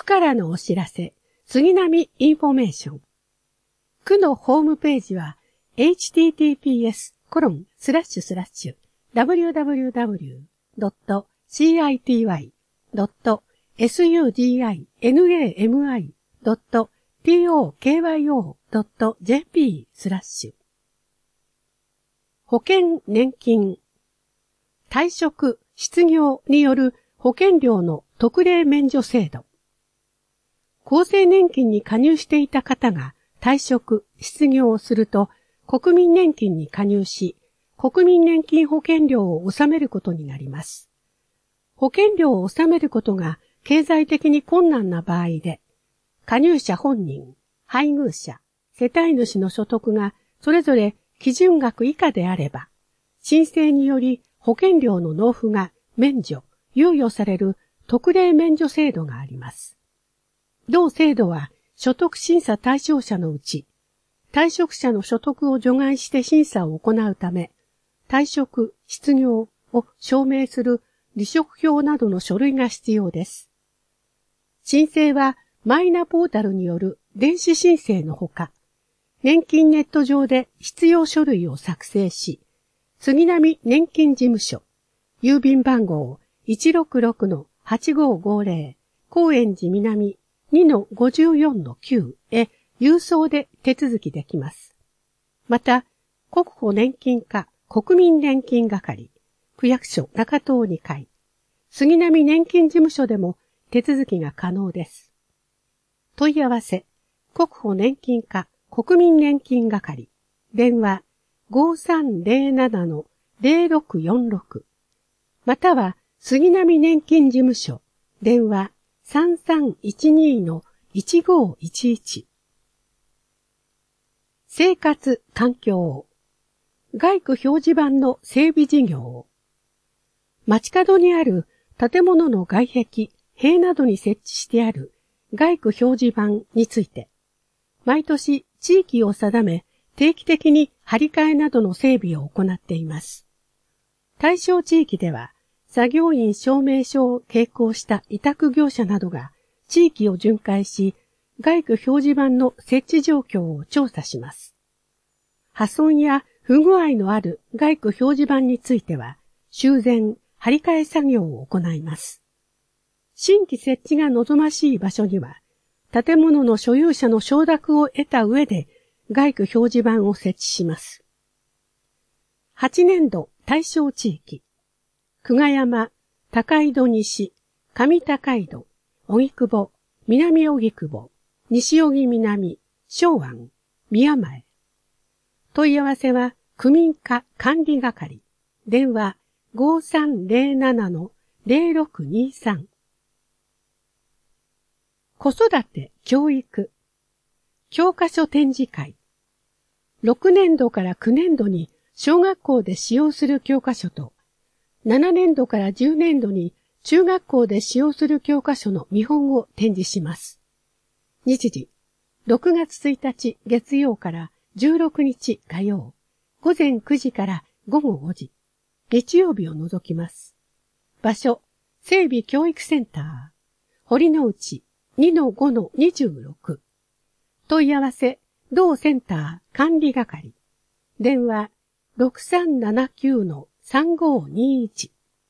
からのお知らせ、杉並インフォメーション。区のホームページは https://www.city.sudinami.tokyo.jp/ 保険年金退職・失業による保険料の特例免除制度。厚生年金に加入していた方が退職・失業をすると国民年金に加入し、国民年金保険料を納めることになります。保険料を納めることが経済的に困難な場合で、加入者本人、配偶者、世帯主の所得がそれぞれ基準額以下であれば、申請により保険料の納付が免除、猶予される特例免除制度があります。同制度は所得審査対象者のうち、退職者の所得を除外して審査を行うため、退職・失業を証明する離職票などの書類が必要です。申請はマイナポータルによる電子申請のほか、年金ネット上で必要書類を作成し、杉並年金事務所、郵便番号 166-8550 高円寺南 2-54-9 へ郵送で手続きできます。また、国保年金課国民年金係、区役所中東2階、杉並年金事務所でも手続きが可能です。問い合わせ、国保年金課国民年金係、電話 5307-0646、または杉並年金事務所、電話 3312-1511。生活環境、街区表示板の整備事業。街角にある建物の外壁、塀などに設置してある街区表示板について、毎年地域を定め定期的に張り替えなどの整備を行っています。対象地域では、作業員証明書を携行した委託業者などが地域を巡回し、街区表示板の設置状況を調査します。破損や不具合のある街区表示板については、修繕・張り替え作業を行います。新規設置が望ましい場所には、建物の所有者の承諾を得た上で、街区表示板を設置します。8年度対象地域。久我山、高井戸西、上高井戸、荻窪、南荻窪、西荻南、昭安、宮前。問い合わせは、区民課管理係。電話 5307-0623。子育て、教育。教科書展示会。6年度から9年度に小学校で使用する教科書と、7年度から10年度に中学校で使用する教科書の見本を展示します。日時、6月1日月曜から16日火曜、午前9時から午後5時、日曜日を除きます。場所、整備教育センター、堀之内 2-5-26。問い合わせ、同センター管理係。電話、6379-3521。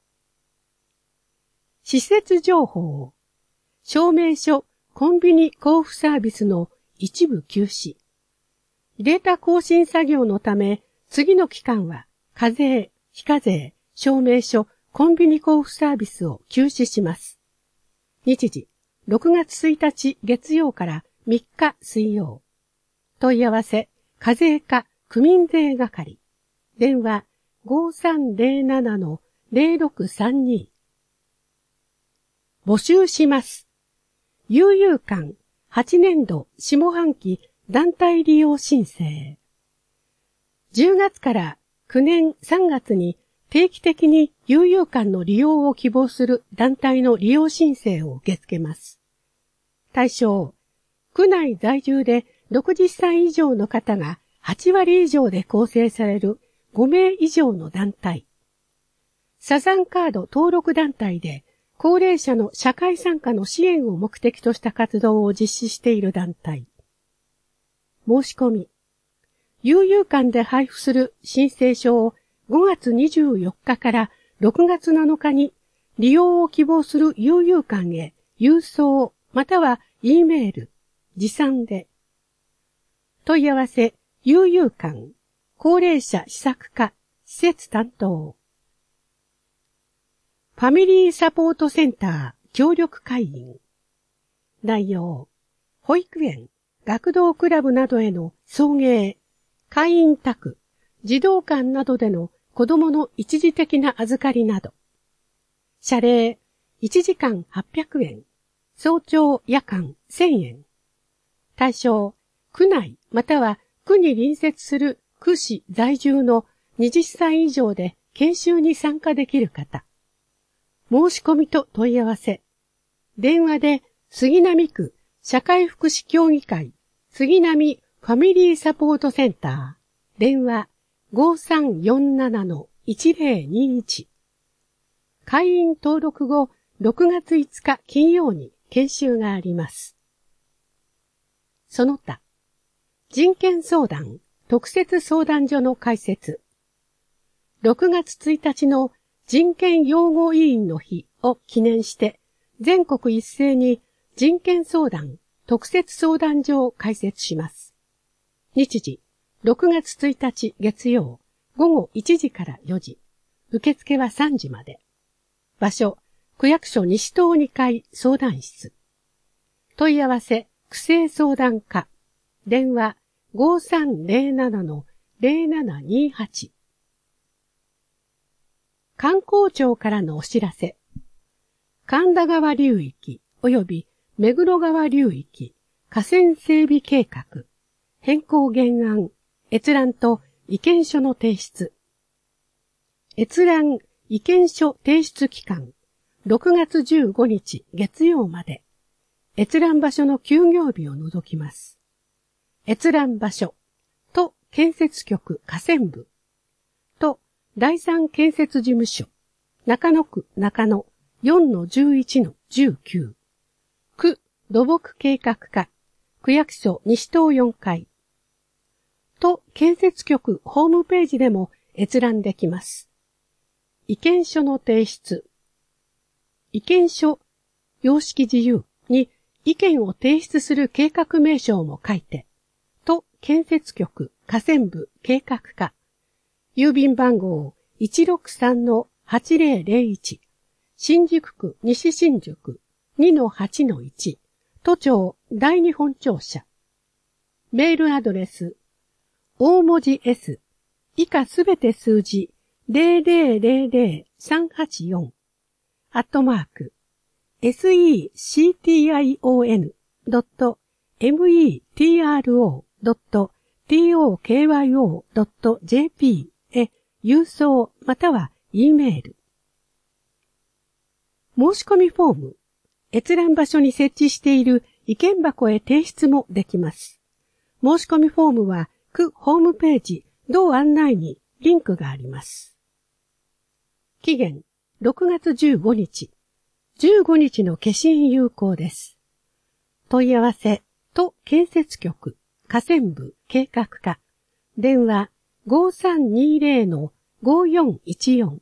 施設情報。証明書コンビニ交付サービスの一部休止。データ更新作業のため、次の期間は課税、非課税、証明書コンビニ交付サービスを休止します。日時、6月1日月曜から3日水曜。問い合わせ、課税課区民税係。電話、5307-0632。募集します。悠々館8年度下半期団体利用申請。10月から9年3月に定期的に悠々館の利用を希望する団体の利用申請を受け付けます。対象、区内在住で60歳以上の方が8割以上で構成される5名以上の団体。サザンカード登録団体で高齢者の社会参加の支援を目的とした活動を実施している団体。申し込み。悠々館で配布する申請書を5月24日から6月7日に利用を希望する悠々館へ郵送または E メール、持参で。問い合わせ、悠々館、高齢者施策課、施設担当。ファミリーサポートセンター協力会員。内容、保育園、学童クラブなどへの送迎、会員宅、児童館などでの子どもの一時的な預かりなど。謝礼、1時間800円。早朝夜間1000円。対象、区内または区に隣接する区市在住の20歳以上で研修に参加できる方。申し込みと問い合わせ。電話で杉並区社会福祉協議会杉並ファミリーサポートセンター。電話 5347-1021。会員登録後6月5日金曜に研修があります。その他、人権相談特設相談所の開設。6月1日の人権擁護委員の日を記念して全国一斉に人権相談特設相談所を開設します。日時、6月1日月曜午後1時から4時。受付は3時まで。場所、区役所西棟2階相談室。問い合わせ、区政相談課。電話 5307-0728。観光庁からのお知らせ。神田川流域及び目黒川流域河川整備計画。変更原案、閲覧と意見書の提出。閲覧、意見書提出期間、6月15日月曜まで。閲覧場所の休業日を除きます。閲覧場所、都建設局河川部、都第三建設事務所、中野区中野 4-11-19、区土木計画課、区役所西棟4階、都建設局ホームページでも閲覧できます。意見書の提出。意見書、様式自由に意見を提出する計画名称も書いて、都建設局河川部計画課、郵便番号 163-8001、新宿区西新宿 2-8-1、都庁第二本庁舎。メールアドレス、大文字 S、以下すべて数字、0000384、@secyon.metro.tokyo.jp へ郵送または E メール。申し込みフォーム、閲覧場所に設置している意見箱へ提出もできます。申し込みフォームは区ホームページ同案内にリンクがあります。期限6月15日。15日の消印有効です。問い合わせ、都建設局、河川部計画課、電話 5320-5414。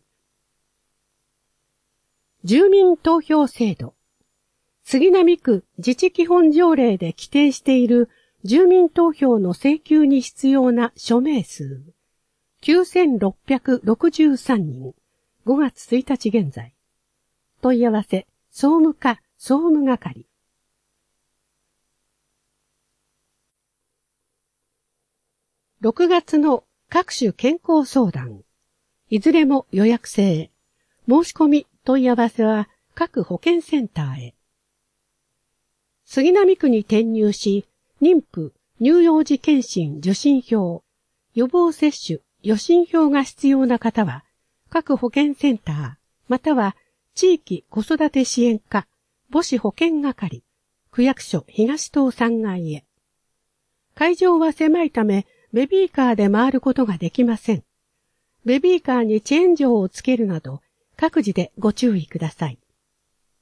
住民投票制度。杉並区自治基本条例で規定している住民投票の請求に必要な署名数。9663人。5月1日現在。問い合わせ、総務課、総務係。6月の各種健康相談。いずれも予約制。申し込み、問い合わせは各保健センターへ。杉並区に転入し、妊婦、乳幼児検診受診票、予防接種、予診票が必要な方は、各保健センター、または地域子育て支援課、母子保健係、区役所東棟3階へ。会場は狭いため、ベビーカーで回ることができません。ベビーカーにチェーン錠をつけるなど、各自でご注意ください。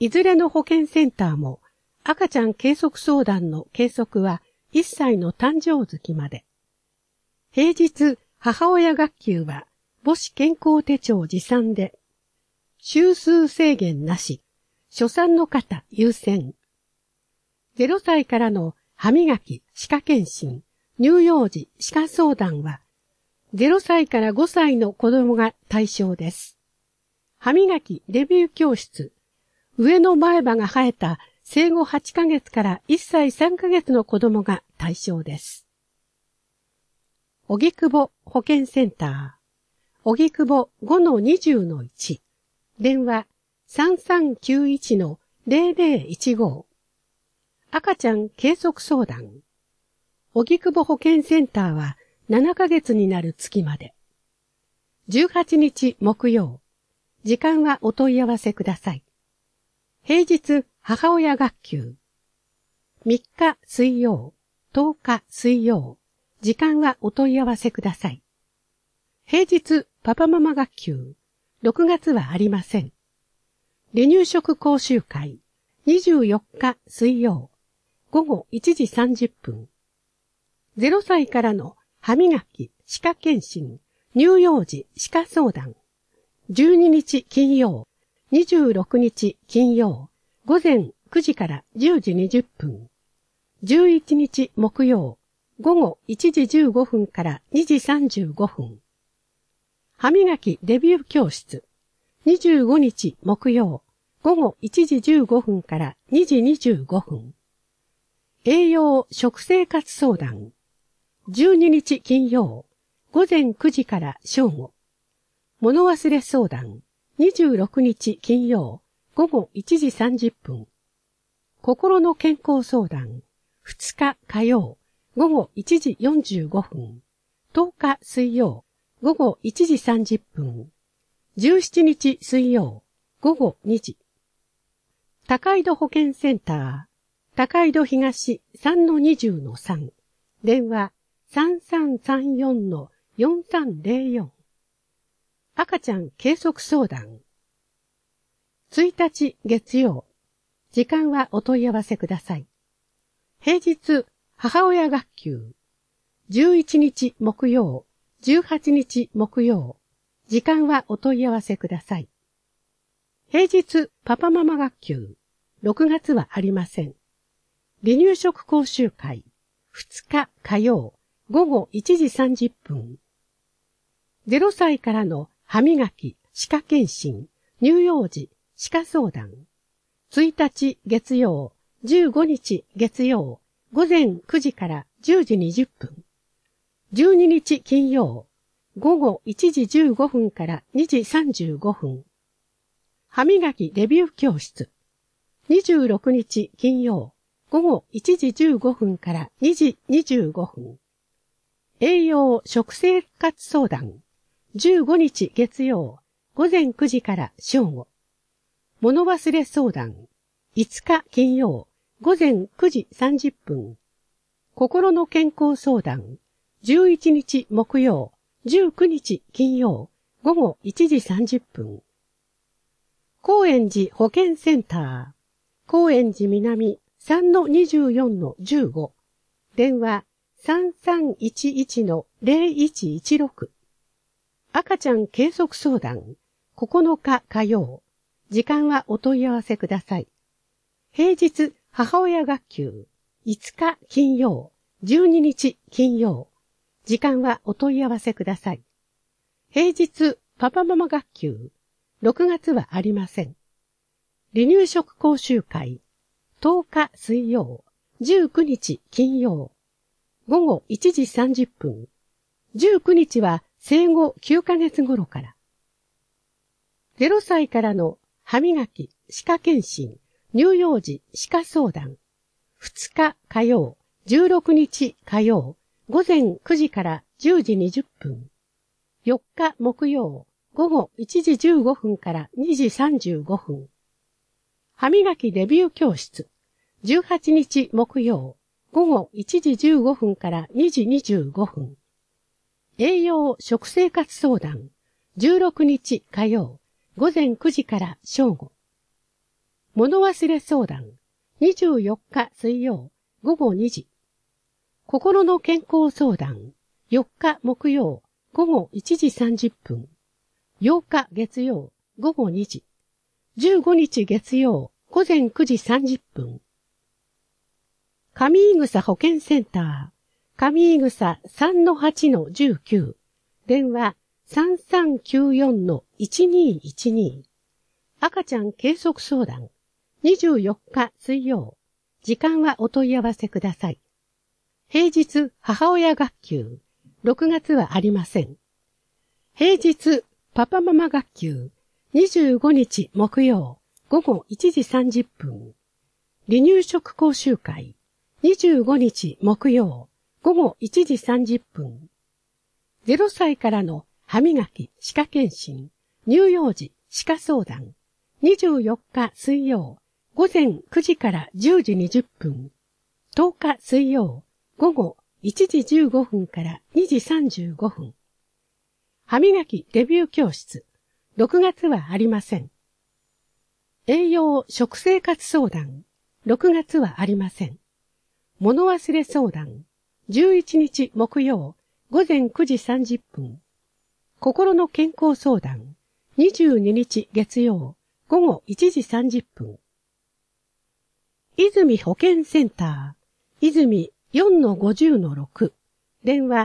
いずれの保健センターも赤ちゃん計測相談の計測は1歳の誕生月まで。平日、母親学級は母子健康手帳持参で、週数制限なし、初産の方優先。0歳からの歯磨き、歯科検診、乳幼児、歯科相談は、0歳から5歳の子供が対象です。歯磨きデビュー教室、上の前歯が生えた生後8ヶ月から1歳3ヶ月の子供が対象です。荻窪保健センター、荻窪 5-20-1、電話 3391-0015、赤ちゃん計測相談。荻窪保健センターは7ヶ月になる月まで。18日木曜、時間はお問い合わせください。平日母親学級。3日水曜、10日水曜、時間はお問い合わせください。平日パパママ学級。6月はありません。離乳食講習会。24日水曜。午後1時30分。0歳からの歯磨き、歯科検診、乳幼児、歯科相談。12日金曜。26日金曜。午前9時から10時20分。11日木曜。午後1時15分から2時35分。歯磨きデビュー教室。25日木曜。午後1時15分から2時25分。栄養食生活相談。12日金曜。午前9時から正午。物忘れ相談。26日金曜。午後1時30分。心の健康相談。2日火曜。午後1時45分。10日水曜。午後1時30分。17日水曜。午後2時。高井戸保健センター。高井戸東 3-20-3。電話 3334-4304。赤ちゃん計測相談。1日月曜。時間はお問い合わせください。平日母親学級。11日木曜。18日木曜。時間はお問い合わせください。平日パパママ学級。6月はありません。離乳食講習会。2日火曜。午後1時30分。0歳からの歯磨き、歯科検診、乳幼児、歯科相談。1日月曜。15日月曜。午前9時から10時20分。12日金曜。午後1時15分から2時35分。歯磨きデビュー教室。26日金曜。午後1時15分から2時25分。栄養食生活相談。15日月曜。午前9時から正午。物忘れ相談。5日金曜。午前9時30分。心の健康相談。11日木曜。19日金曜。午後1時30分。高円寺保健センター。高円寺南 3-24-15。電話 3311-0116。赤ちゃん計測相談。9日火曜。時間はお問い合わせください。平日母親学級。5日金曜。12日金曜。時間はお問い合わせください。平日パパママ学級。6月はありません。離乳食講習会。10日水曜。19日金曜。午後1時30分。19日は生後9ヶ月頃から。0歳からの歯磨き、歯科検診、乳幼児、歯科相談。2日火曜。16日火曜。午前9時から10時20分。4日木曜。午後1時15分から2時35分。歯磨きデビュー教室。18日木曜。午後1時15分から2時25分。栄養食生活相談。16日火曜。午前9時から正午。 物忘れ相談、24日水曜午後2時。心の健康相談、4日木曜午後1時30分。8日月曜午後2時。15日月曜午前9時30分。上井草保健センター、上井草 3-8-19、電話 3394-1212。赤ちゃん計測相談、24日水曜。時間はお問い合わせください。平日母親学級、6月はありません。平日パパママ学級、25日木曜午後1時30分。離乳食講習会、25日木曜午後1時30分。0歳からの歯磨き、歯科検診、乳幼児、歯科相談、24日水曜午前9時から10時20分。10日水曜午後1時15分から2時35分。歯磨きデビュー教室、6月はありません。栄養食生活相談、6月はありません。物忘れ相談、11日木曜午前9時30分。心の健康相談、22日月曜午後1時30分。泉保健センター、泉 4-50-6、電話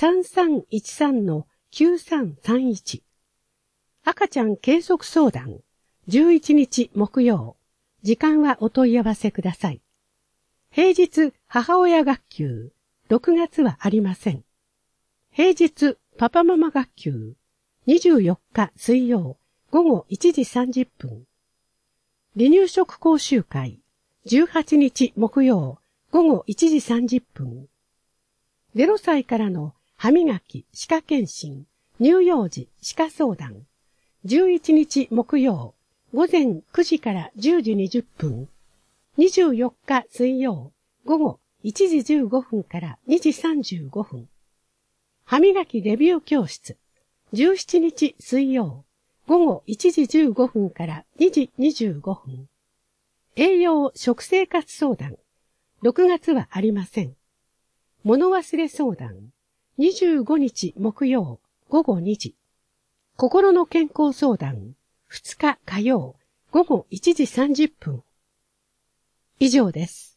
3313-9331。赤ちゃん計測相談、11日木曜。時間はお問い合わせください。平日母親学級、6月はありません。平日パパママ学級、24日水曜午後1時30分。離乳食講習会、18日木曜午後1時30分。0歳からの歯磨き、歯科検診、乳幼児、歯科相談、11日木曜午前9時から10時20分。24日水曜午後1時15分から2時35分。歯磨きデビュー教室、17日水曜午後1時15分から2時25分。栄養食生活相談、6月はありません。物忘れ相談、25日木曜午後2時。心の健康相談、2日火曜午後1時30分。以上です。